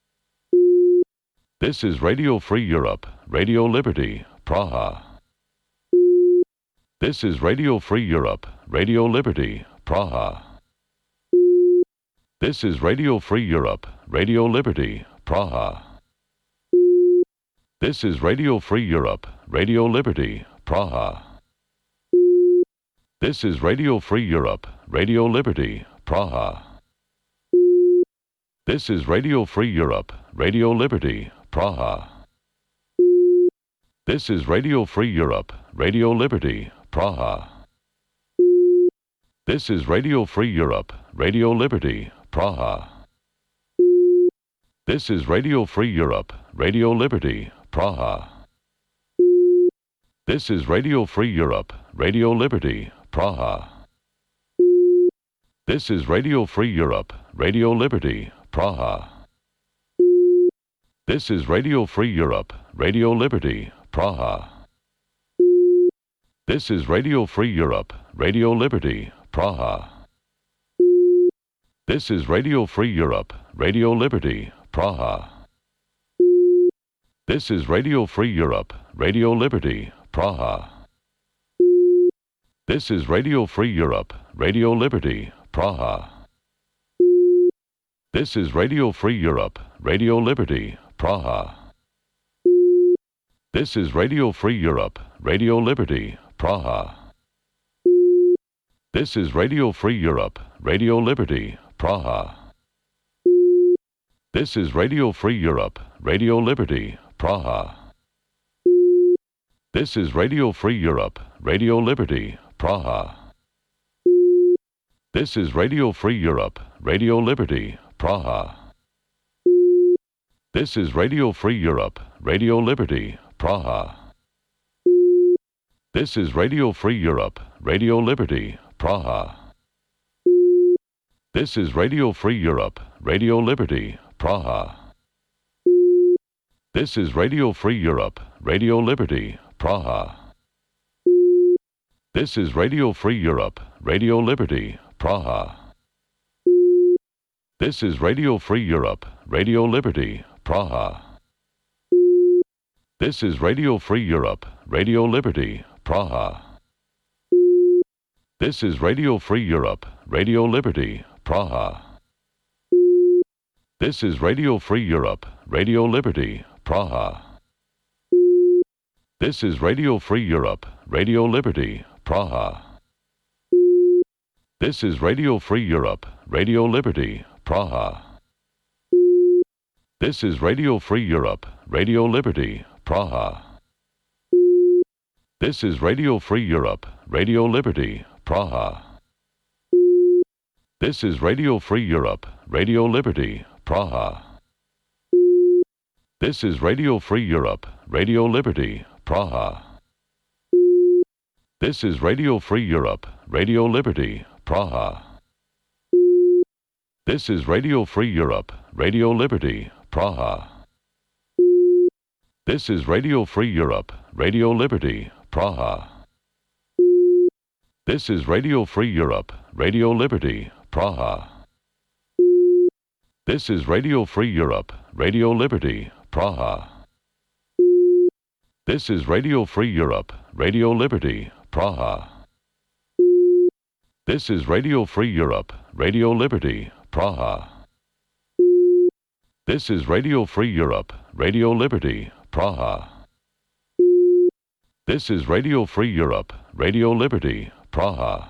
This is Radio Free Europe, Radio Liberty, Praha. This is Radio Free Europe, Radio Liberty, Praha. This is Radio Free Europe, Radio Liberty, Praha. This is Radio Free Europe, Radio Liberty, Praha. This is Radio Free Europe, Radio Liberty, Praha. This is Radio Free Europe, Radio Liberty, Praha. This is Radio Free Europe, Radio Liberty, Praha. This is Radio Free Europe, Radio Liberty, Praha. This is Radio Free Europe, Radio Liberty, Praha. This is Radio Free Europe, Radio Liberty, Praha. This is Radio Free Europe, Radio Liberty, Praha. This is Radio Free Europe, Radio Liberty, Praha. This is Radio Free Europe, Radio Liberty, Praha. This is Radio Free Europe, Radio Liberty, Praha. This is Radio Free Europe, Radio Liberty, Praha. This is Radio Free Europe, Radio Liberty, Praha. This is Radio Free Europe, Radio Liberty, Praha. This is Radio Free Europe, Radio Liberty, Praha. This is Radio Free Europe, Radio Liberty, Praha. This is Radio Free Europe, Radio Liberty, Praha. This is Radio Free Europe, Radio Liberty, Praha. This is Radio Free Europe, Radio Liberty, Praha. This is Radio Free Europe, Radio Liberty, Praha. This is Radio Free Europe, Radio Liberty, Praha. This is Radio Free Europe, Radio Liberty, Praha. This is Radio Free Europe, Radio Liberty, Praha. This is Radio Free Europe, Radio Liberty, Praha. This is Radio Free Europe, Radio Liberty, Praha. This is Radio Free Europe, Radio Liberty, Praha. This is Radio Free Europe, Radio Liberty, Praha. This is Radio Free Europe, Radio Liberty, Praha. This is Radio Free Europe, Radio Liberty, Praha. This is Radio Free Europe, Radio Liberty, Praha. This is Radio Free Europe, Radio Liberty, Praha. This is Radio Free Europe, Radio Liberty, Praha. This is Radio Free Europe, Radio Liberty, Praha. This is Radio Free Europe, Radio Liberty, Praha. This is Radio Free Europe, Radio Liberty, Praha. This is Radio Free Europe, Radio Liberty, Praha. This is Radio Free Europe, Radio Liberty, Praha. This is Radio Free Europe, Radio Liberty, Praha. This is Radio Free Europe, Radio Liberty, Praha. This is Radio Free Europe, Radio Liberty, Praha. This is Radio Free Europe, Radio Liberty, Praha. This is Radio Free Europe, Radio Liberty, Praha. This is Radio Free Europe, Radio Liberty, Praha.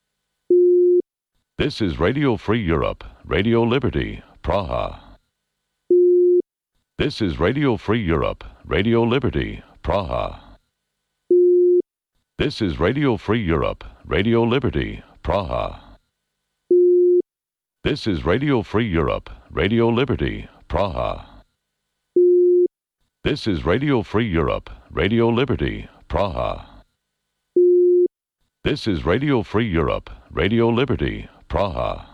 This is Radio Free Europe, Radio Liberty, Praha. This is Radio Free Europe, Radio Liberty, Praha. This is Radio Free Europe, Radio Liberty, Praha. This is Radio Free Europe, Radio Liberty, Praha. This is Radio Free Europe, Radio Liberty, Praha. This is Radio Free Europe, Radio Liberty, Praha.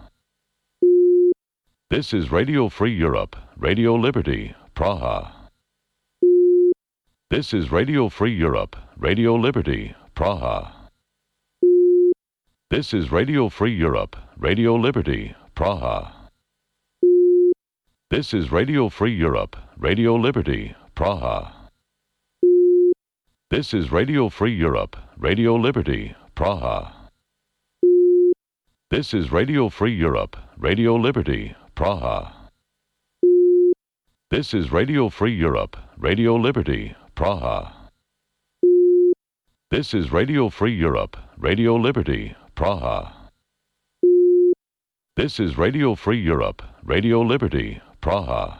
This is Radio Free Europe, Radio Liberty, Praha. This is Radio Free Europe, Radio Liberty, Praha. This is Radio Free Europe, Radio Liberty, Praha. This is Radio Free Europe, Radio Liberty, Praha. This is Radio Free Europe, Radio Liberty, Praha. This is Radio Free Europe, Radio Liberty, Praha. This is Radio Free Europe, Radio Liberty, Praha. This is Radio Free Europe, Radio Liberty, Praha. This is Radio Free Europe, Radio Liberty, Praha.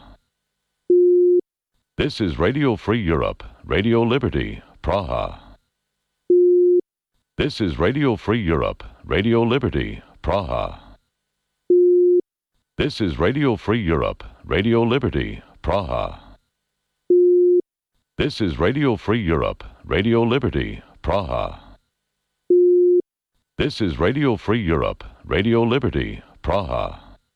This is Radio Free Europe, Radio Liberty, Praha. This is Radio Free Europe, Radio Liberty, Praha. This is Radio Free Europe, Radio Liberty, Praha. This is Radio Free Europe, Radio Liberty, Praha. This is Radio Free Europe, Radio Liberty, Praha.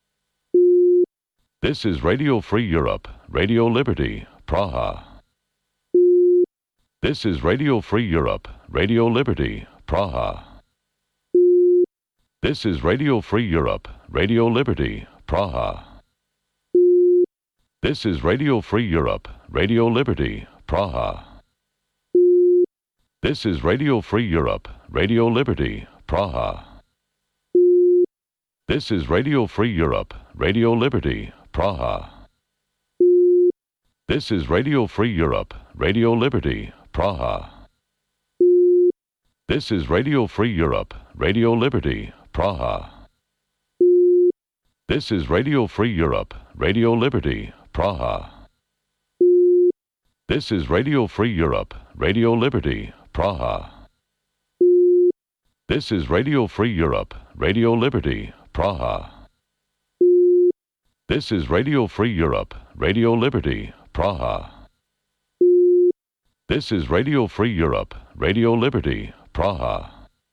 This is Radio Free Europe, Radio Liberty, Praha. This is Radio Free Europe, Radio Liberty, Praha. This is Radio Free Europe, Radio Liberty, Praha. This is Radio Free Europe, Radio Liberty, Praha. This is Radio Free Europe, Radio Liberty, Praha. This is Radio Free Europe, Radio Liberty, Praha. This is Radio Free Europe, Radio Liberty, Praha. This is Radio Free Europe, Radio Liberty, Praha. This is Radio Free Europe, Radio Liberty, Praha. This is Radio Free Europe, Radio Liberty, Praha. This is Radio Free Europe, Radio Liberty, Praha. This is Radio Free Europe, Radio Liberty, Praha. This is Radio Free Europe, Radio Liberty, Praha.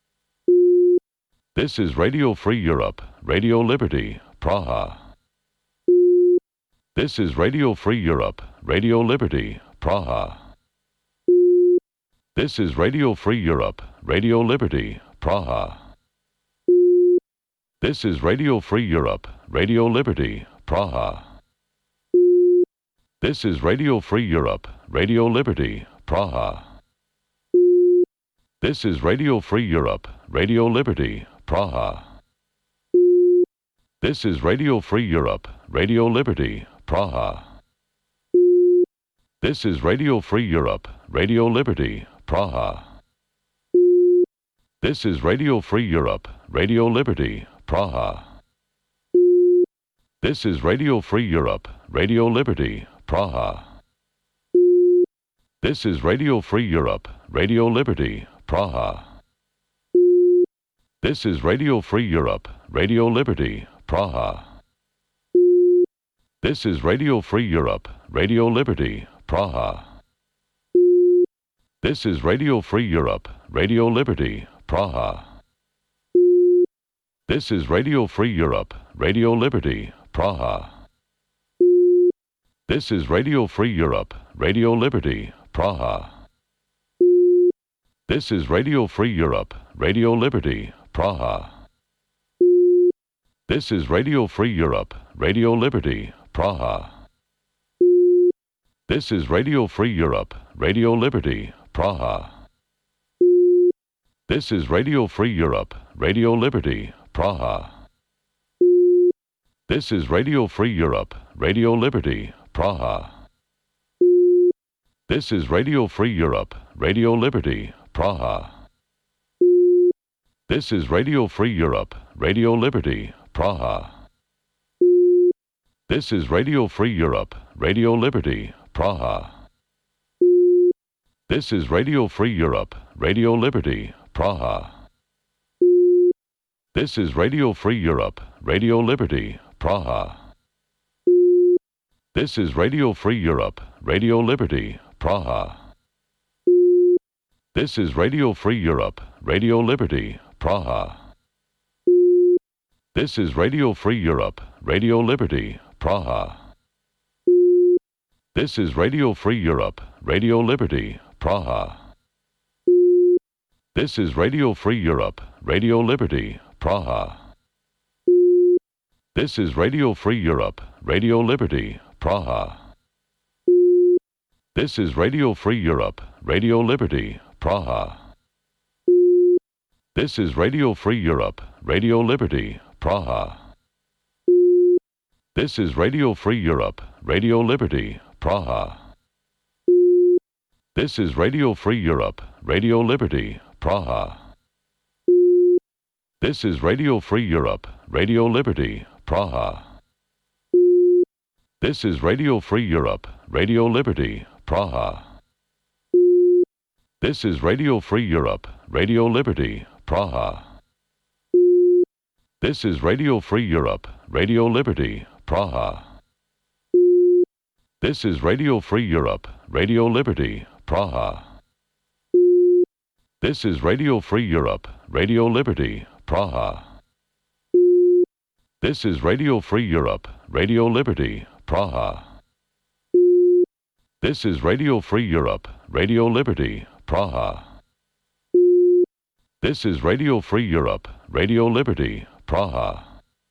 This is Radio Free Europe, Radio Liberty, Praha. This is Radio Free Europe, Radio Liberty, Praha. This is Radio Free Europe, Radio Liberty, Praha. This is Radio Free Europe, Radio Liberty, Praha. This is Radio Free Europe, Radio Liberty, Praha. This is Radio Free Europe, Radio Liberty, Praha. This is Radio Free Europe, Radio Liberty, Praha. This is Radio Free Europe, Radio Liberty, Praha. This is Radio Free Europe, Radio Liberty, Praha. This is Radio Free Europe, Radio Liberty, Praha. This is Radio Free Europe, Radio Liberty, Praha. This is Radio Free Europe, Radio Liberty, Praha. This is Radio Free Europe, Radio Liberty, Praha. This is Radio Free Europe, Radio Liberty, Praha. This is Radio Free Europe, Radio Liberty, Praha. This is Radio Free Europe, Radio Liberty, Praha. This is Radio Free Europe, Radio Liberty, Praha. This is Radio Free Europe, Radio Liberty, Praha. This is Radio Free Europe, Radio Liberty, Praha. This is Radio Free Europe, Radio Liberty, Praha. This is Radio Free Europe, Radio Liberty, Praha. This is Radio Free Europe, Radio Liberty, Praha. This is Radio Free Europe, Radio Liberty, Praha. This is Radio Free Europe, Radio Liberty, Praha. This is Radio Free Europe, Radio Liberty, Praha. This is Radio Free Europe, Radio Liberty, Praha. This is Radio Free Europe, Radio Liberty, Praha. This is Radio Free Europe, Radio Liberty, Praha. This is Radio Free Europe, Radio Liberty, Praha. This is Radio Free Europe, Radio Liberty, Praha. This is Radio Free Europe, Radio Liberty, Praha. This is Radio Free Europe, Radio Liberty, Praha. This is Radio Free Europe, Radio Liberty, Praha. This is Radio Free Europe, Radio Liberty, Praha. This is Radio Free Europe, Radio Liberty, Praha. This is Radio Free Europe, Radio Liberty, Praha. This is Radio Free Europe, Radio Liberty, Praha. This is Radio Free Europe, Radio Liberty, Praha. This is Radio Free Europe, Radio Liberty, Praha. This is Radio Free Europe, Radio Liberty, Praha. This is Radio Free Europe, Radio Liberty, Praha. This is Radio Free Europe, Radio Liberty, Praha. This is Radio Free Europe, Radio Liberty, Praha. This is Radio Free Europe, Radio Liberty, Praha. This is Radio Free Europe, Radio Liberty, Praha.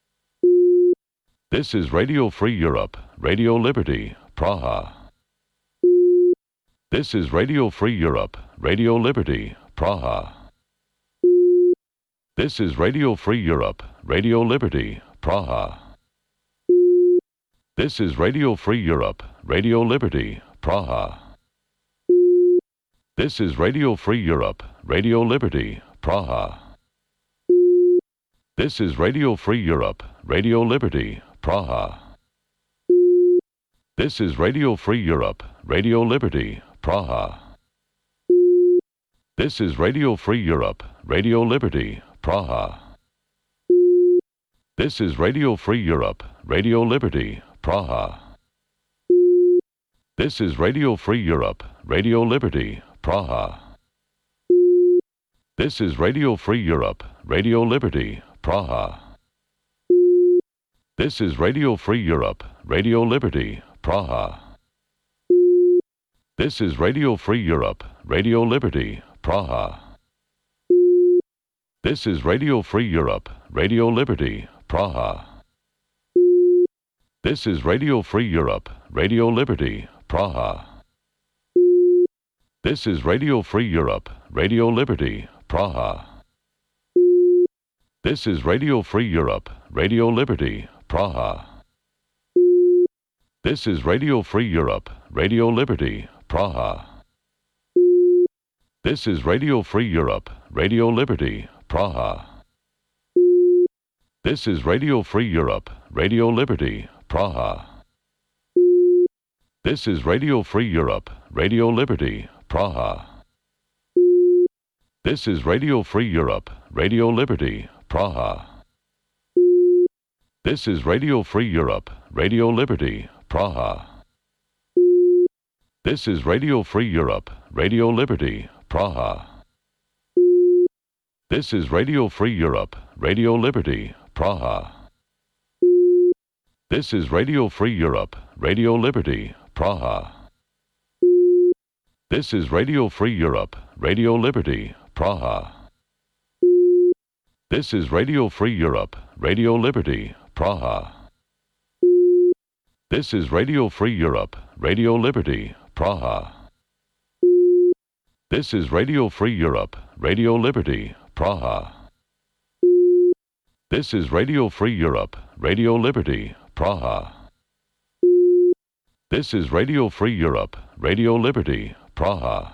This is Radio Free Europe, Radio Liberty, Praha. This is Radio Free Europe, Radio Liberty, Praha. This is Radio Free Europe, Radio Liberty, Praha. This is Radio Free Europe, Radio Liberty, Praha. This is Radio Free Europe, Radio Liberty, Praha. This is Radio Free Europe, Radio Liberty, Praha. This is Radio Free Europe, Radio Liberty, Praha. This is Radio Free Europe, Radio Liberty, Praha. This is Radio Free Europe, Radio Liberty, Praha. This is Radio Free Europe, Radio Liberty, Praha. This is Radio Free Europe, Radio Liberty, Praha. This is Radio Free Europe, Radio Liberty, Praha. This is Radio Free Europe, Radio Liberty, Praha. This is Radio Free Europe, Radio Liberty, Praha. This is Radio Free Europe, Radio Liberty, Praha. This is Radio Free Europe, Radio Liberty, Praha. This is Radio Free Europe, Radio Liberty, Praha. This is Radio Free Europe, Radio Liberty, Praha. This is Radio Free Europe, Radio Liberty, Praha. This is Radio Free Europe, Radio Liberty, Praha. This is Radio Free Europe, Radio Liberty, Praha. This is Radio Free Europe, Radio Liberty, Praha. This is Radio Free Europe, Radio Liberty, Praha. This is Radio Free Europe, Radio Liberty, Praha. This is Radio Free Europe, Radio Liberty, Praha. This is Radio Free Europe, Radio Liberty, Praha. This is Radio Free Europe, Radio Liberty, Praha. This is Radio Free Europe, Radio Liberty, Praha. This is Radio Free Europe, Radio Liberty, Praha. This is Radio Free Europe, Radio Liberty, Praha. This is Radio Free Europe, Radio Liberty, Praha. This is Radio Free Europe, Radio Liberty, Praha.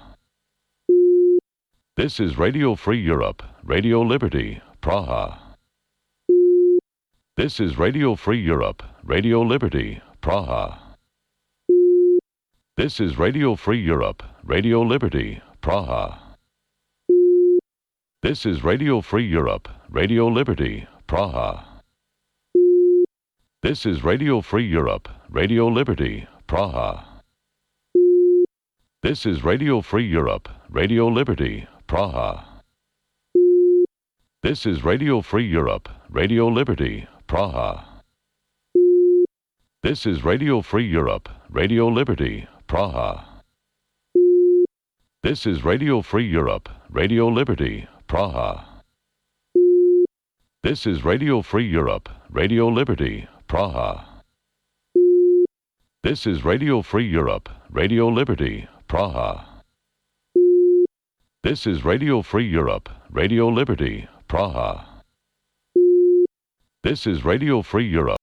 This is Radio Free Europe, Radio Liberty, Praha. This is Radio Free Europe, Radio Liberty, Praha. This is Radio Free Europe, Radio Liberty, Praha. This is Radio Free Europe, Radio Liberty, Praha. This is Radio Free Europe, Radio Liberty, Praha. This is Radio Free Europe, Radio Liberty, Praha. This is Radio Free Europe, Radio Liberty, Praha. This is Radio Free Europe, Radio Liberty, Praha. This is Radio Free Europe, Radio Liberty, Praha. This is Radio Free Europe, Radio Liberty, Praha. This is Radio Free Europe, Radio Liberty, Praha. This is Radio Free Europe, Radio Liberty, Praha. This is Radio Free Europe.